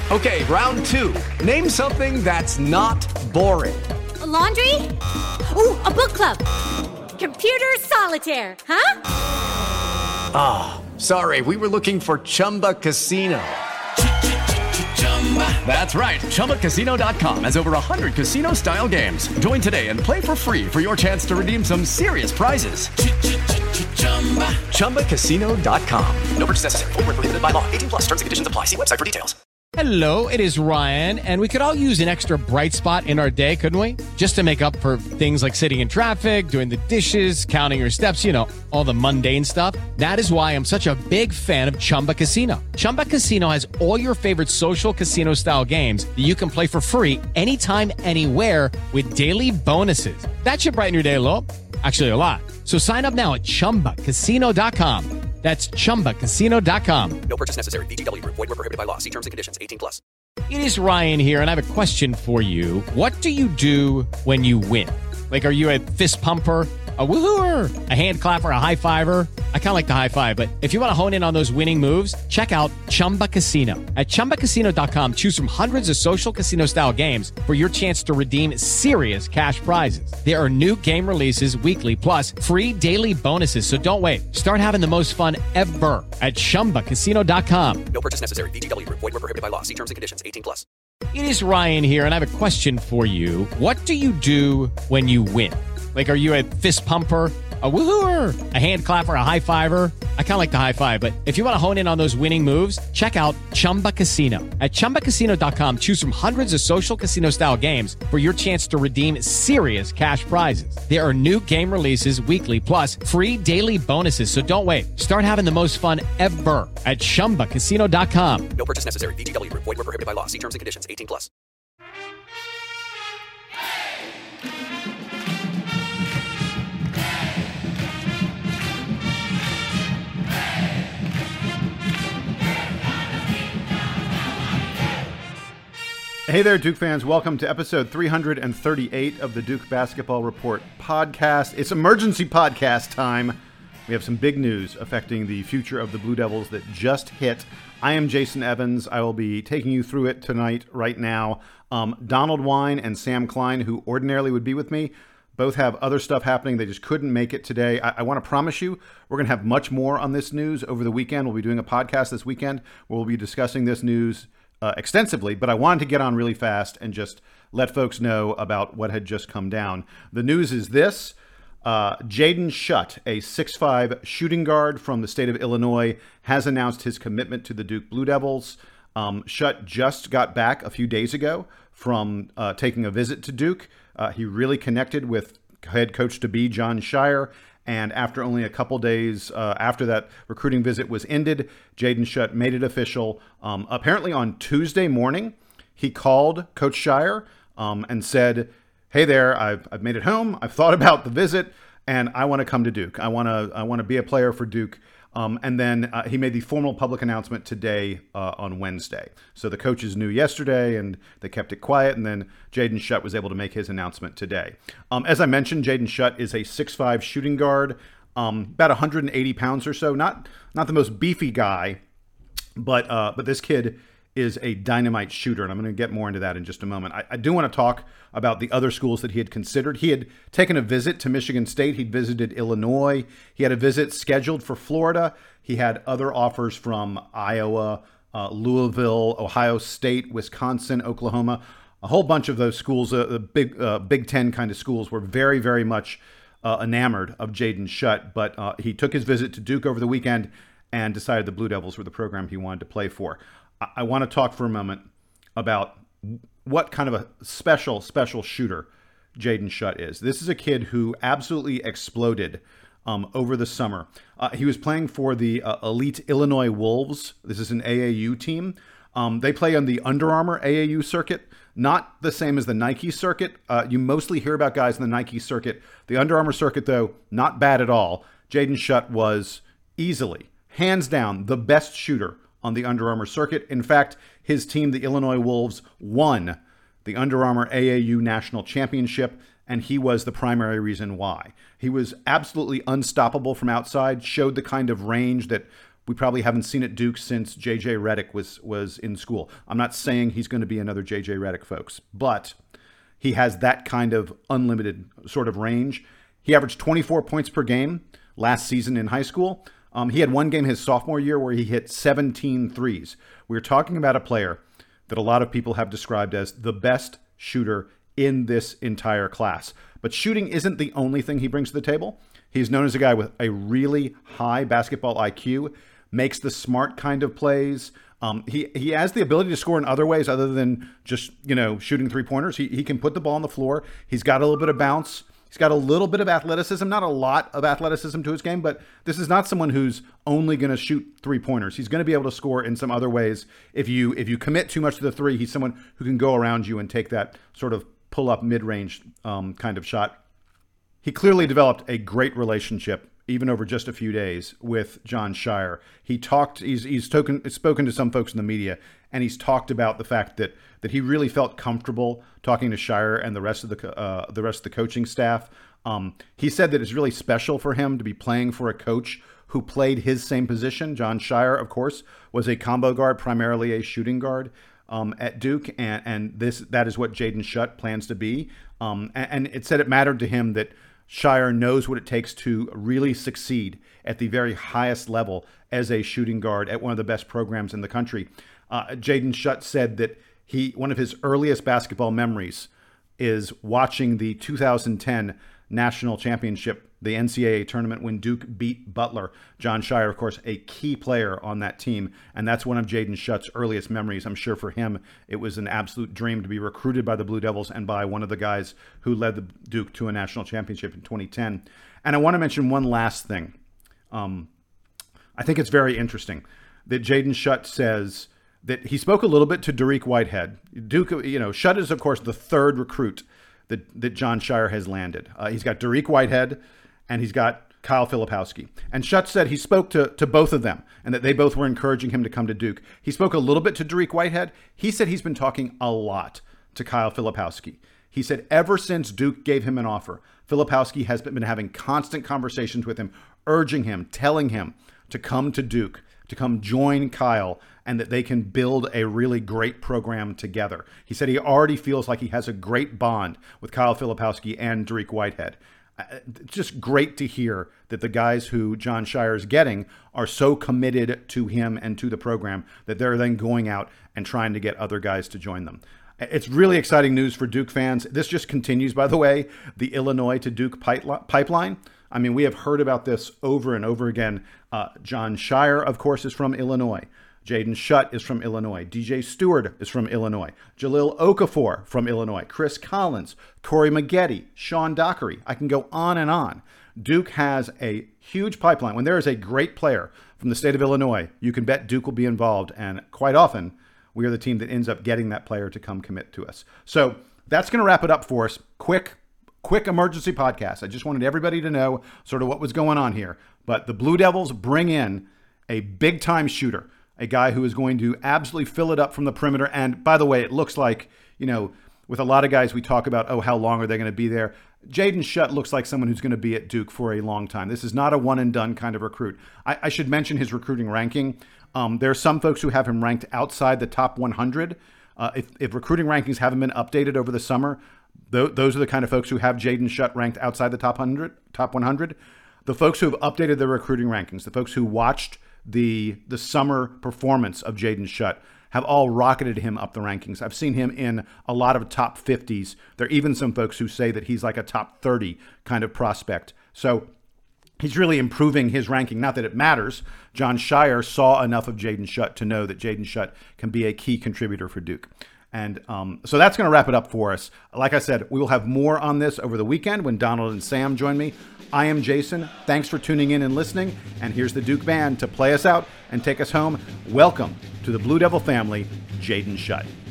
Okay, round two. Name something that's not boring. A laundry? Ooh, a book club. Computer solitaire, huh? Ah, oh, sorry, we were looking for Chumba Casino. That's right, ChumbaCasino.com has over 100 casino-style games. Join today and play for free for your chance to redeem some serious prizes. ChumbaCasino.com. No purchase necessary. Void where prohibited by law. 18 plus. Terms and conditions apply. See website for details. Hello, it is Ryan, and we could all use an extra bright spot in our day, couldn't we? Just to make up for things like sitting in traffic, doing the dishes, counting your steps, you know, all the mundane stuff. That is why I'm such a big fan of Chumba Casino. Chumba Casino has all your favorite social casino-style games that you can play for free anytime, anywhere with daily bonuses. That should brighten your day a little. Actually, a lot. So sign up now at ChumbaCasino.com. That's ChumbaCasino.com. No purchase necessary. VGW Group. Void where prohibited by law. See terms and conditions. 18 plus. It is Ryan here, and I have a question for you. What do you do when you win? Like, are you a fist pumper, a woohooer, a hand clapper, a high fiver? I kind of like the high five, but if you want to hone in on those winning moves, check out Chumba Casino. At ChumbaCasino.com, choose from hundreds of social casino-style games for your chance to redeem serious cash prizes. There are new game releases weekly, plus free daily bonuses, so don't wait. Start having the most fun ever at ChumbaCasino.com. No purchase necessary. VGW Group. Void where prohibited by law. See terms and conditions. 18 plus. It is Ryan here, and I have a question for you. What do you do when you win? Like, are you a fist pumper, a woohooer, a hand clapper, a high fiver? I kind of like the high five, but if you want to hone in on those winning moves, check out Chumba Casino. At ChumbaCasino.com, choose from hundreds of social casino-style games for your chance to redeem serious cash prizes. There are new game releases weekly, plus free daily bonuses, so don't wait. Start having the most fun ever at ChumbaCasino.com. No purchase necessary. VGW Group. Void where prohibited by law. See terms and conditions. 18 plus. Hey there, Duke fans. Welcome to episode 338 of the Duke Basketball Report podcast. It's emergency podcast time. We have some big news affecting the future of the Blue Devils that just hit. I am Jason Evans. I will be taking you through it tonight, right now. Donald Wine and Sam Klein, who ordinarily would be with me, both have other stuff happening. They just couldn't make it today. I want to promise you, we're going to have much more on this news over the weekend. We'll be doing a podcast this weekend where we'll be discussing this news extensively, but I wanted to get on really fast and just let folks know about what had just come down. The news is this. Jaden Schutt, a 6'5" shooting guard from the state of Illinois, has announced his commitment to the Duke Blue Devils. Schutt just got back a few days ago from taking a visit to Duke. He really connected with head coach-to-be Jon Scheyer. And after only a couple days after that recruiting visit was ended, Jaden Schutt made it official. Apparently on Tuesday morning, he called Coach Scheyer and said, "Hey there, I've made it home. I've thought about the visit, and I want to come to Duke. I want to be a player for Duke." And then he made the formal public announcement today on Wednesday. So the coaches knew yesterday, and they kept it quiet. And then Jaden Schutt was able to make his announcement today. As I mentioned, Jaden Schutt is a 6'5" shooting guard, about 180 pounds or so. Not the most beefy guy, but this kid is a dynamite shooter, and I'm going to get more into that in just a moment. I do want to talk about the other schools that he had considered. He had taken a visit to Michigan State. He'd visited Illinois. He had a visit scheduled for Florida. He had other offers from Iowa, Louisville, Ohio State, Wisconsin, Oklahoma. A whole bunch of those schools, the Big Ten kind of schools, were very, very much enamored of Jaden Schutt. But he took his visit to Duke over the weekend and decided the Blue Devils were the program he wanted to play for. I want to talk for a moment about what kind of a special shooter Jaden Schutt is. This is a kid who absolutely exploded over the summer. He was playing for the elite Illinois Wolves. This is an AAU team. They play on the Under Armour AAU circuit, not the same as the Nike circuit. You mostly hear about guys in the Nike circuit. The Under Armour circuit, though, not bad at all. Jaden Schutt was easily, hands down, the best shooter on the Under Armour circuit. In fact, his team, the Illinois Wolves, won the Under Armour AAU National Championship, and he was the primary reason why. He was absolutely unstoppable from outside, showed the kind of range that we probably haven't seen at Duke since J.J. Redick was in school. I'm not saying he's going to be another J.J. Redick, folks, but he has that kind of unlimited sort of range. He averaged 24 points per game last season in high school. He had one game his sophomore year where he hit 17 threes. We're talking about a player that a lot of people have described as the best shooter in this entire class. But shooting isn't the only thing he brings to the table. He's known as a guy with a really high basketball IQ, makes the smart kind of plays. He has the ability to score in other ways other than just, shooting three-pointers. He can put the ball on the floor. He's got a little bit of bounce. He's got a little bit of athleticism, not a lot of athleticism to his game, but this is not someone who's only going to shoot three-pointers. He's going to be able to score in some other ways. If you commit too much to the three, he's someone who can go around you and take that sort of pull-up mid-range kind of shot. He clearly developed a great relationship, even over just a few days, with Jon Scheyer. He's spoken to some folks in the media, and he's talked about the fact that he really felt comfortable talking to Scheyer and the rest of the coaching staff. He said that it's really special for him to be playing for a coach who played his same position. Jon Scheyer, of course, was a combo guard, primarily a shooting guard at Duke, and that is what Jaden Schutt plans to be. And it said it mattered to him that Scheyer knows what it takes to really succeed at the very highest level as a shooting guard at one of the best programs in the country. Jaden Schutt said that one of his earliest basketball memories is watching the 2010 national championship, the NCAA tournament, when Duke beat Butler. Jon Scheyer, of course, a key player on that team, and that's one of Jaden Schutt's earliest memories. I'm sure for him, it was an absolute dream to be recruited by the Blue Devils and by one of the guys who led the Duke to a national championship in 2010. And I want to mention one last thing. I think it's very interesting that Jaden Schutt says that he spoke a little bit to Dariq Whitehead. Duke, Schutt is, of course, the third recruit that Jon Scheyer has landed. He's got Dariq Whitehead, and he's got Kyle Filipowski. And Schutt said he spoke to both of them, and that they both were encouraging him to come to Duke. He spoke a little bit to Dariq Whitehead. He said he's been talking a lot to Kyle Filipowski. He said ever since Duke gave him an offer, Filipowski has been having constant conversations with him, urging him, telling him to come to Duke, to come join Kyle, and that they can build a really great program together. He said he already feels like he has a great bond with Kyle Filipowski and Dariq Whitehead. It's just great to hear that the guys who Jon Scheyer is getting are so committed to him and to the program that they're then going out and trying to get other guys to join them. It's really exciting news for Duke fans. This just continues, by the way, the Illinois to Duke pipeline. I mean, we have heard about this over and over again. Jon Scheyer, of course, is from Illinois. Jaden Schutt is from Illinois. DJ Stewart is from Illinois. Jahlil Okafor from Illinois. Chris Collins, Corey Maggette, Sean Dockery. I can go on and on. Duke has a huge pipeline. When there is a great player from the state of Illinois, you can bet Duke will be involved. And quite often, we are the team that ends up getting that player to come commit to us. So that's going to wrap it up for us. Quick emergency podcast. I just wanted everybody to know sort of what was going on here. But the Blue Devils bring in a big-time shooter, a guy who is going to absolutely fill it up from the perimeter. And by the way, it looks like, with a lot of guys we talk about, how long are they going to be there? Jaden Schutt looks like someone who's going to be at Duke for a long time. This is not a one-and-done kind of recruit. I should mention his recruiting ranking. There are some folks who have him ranked outside the top 100. If recruiting rankings haven't been updated over the summer, those are the kind of folks who have Jaden Schutt ranked outside the top 100. The folks who have updated their recruiting rankings, the folks who watched the summer performance of Jaden Schutt, have all rocketed him up the rankings. I've seen him in a lot of top 50s. There are even some folks who say that he's like a top 30 kind of prospect. So he's really improving his ranking. Not that it matters. Jon Scheyer saw enough of Jaden Schutt to know that Jaden Schutt can be a key contributor for Duke. And so that's going to wrap it up for us. Like I said, we will have more on this over the weekend when Donald and Sam join me. I am Jason. Thanks for tuning in and listening. And here's the Duke Band to play us out and take us home. Welcome to the Blue Devil family, Jaden Schutt.